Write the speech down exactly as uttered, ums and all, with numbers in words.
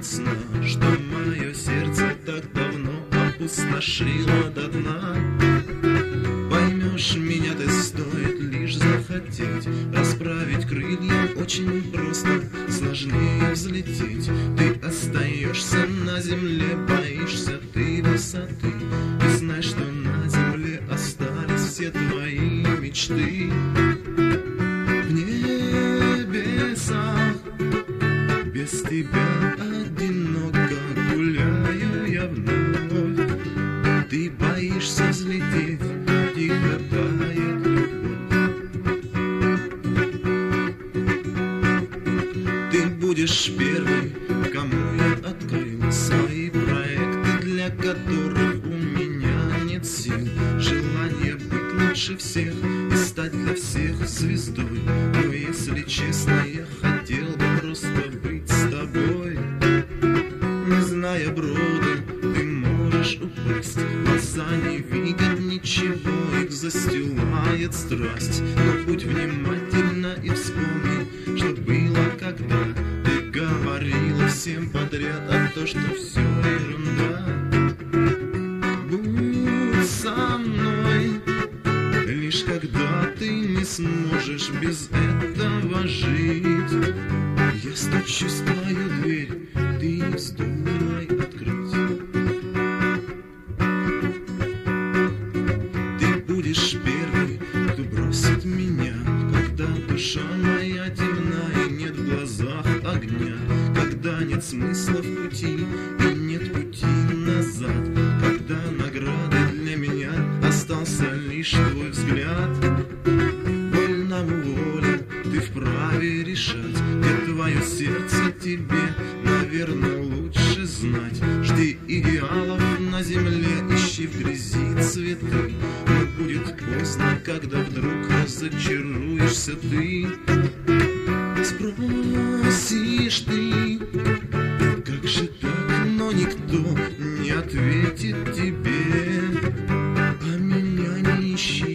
от сна, что мое сердце так давно опустошило до дна. Поймешь меня ты, стоит лишь захотеть. Расправить крылья очень просто, сложнее взлететь. Ты остаешься на земле, боишься ты высоты. И знай, что на земле остались все твои мечты. В небесах без тебя одиноко гуляю я вновь. Ты боишься взлететь, тихо тает любовь. Ты будешь первый, кому я открыл свои проекты, для которых у меня нет сил. Желание быть лучше всех и стать для всех звездой. Но если честно, я хотел бы просто быть с тобой. Не зная брода, ты можешь упасть. Глаза не видят ничего, их застилает страсть. Но будь внимательна и вспомни, что было, когда ты говорила всем подряд, а то, что все ерунда. Будь со мной, лишь когда ты не сможешь без этого жить. Я стучусь в твою дверь, ты не вздумай открыть. Ты будешь первый, кто бросит меня, когда душа моя темна и нет в глазах огня, когда нет смысла в пути и нет пути назад, когда наградой для меня остался лишь твой взгляд. Вольному воля, ты вправе решать, где твое сердце, тебе, наверное, лучше знать. Жди идеалов на земле, ищи в грязи цветы. Но будет поздно, когда вдруг разочаруешься ты. Спросишь ты, как же так, но никто не ответит тебе. А меня не ищи.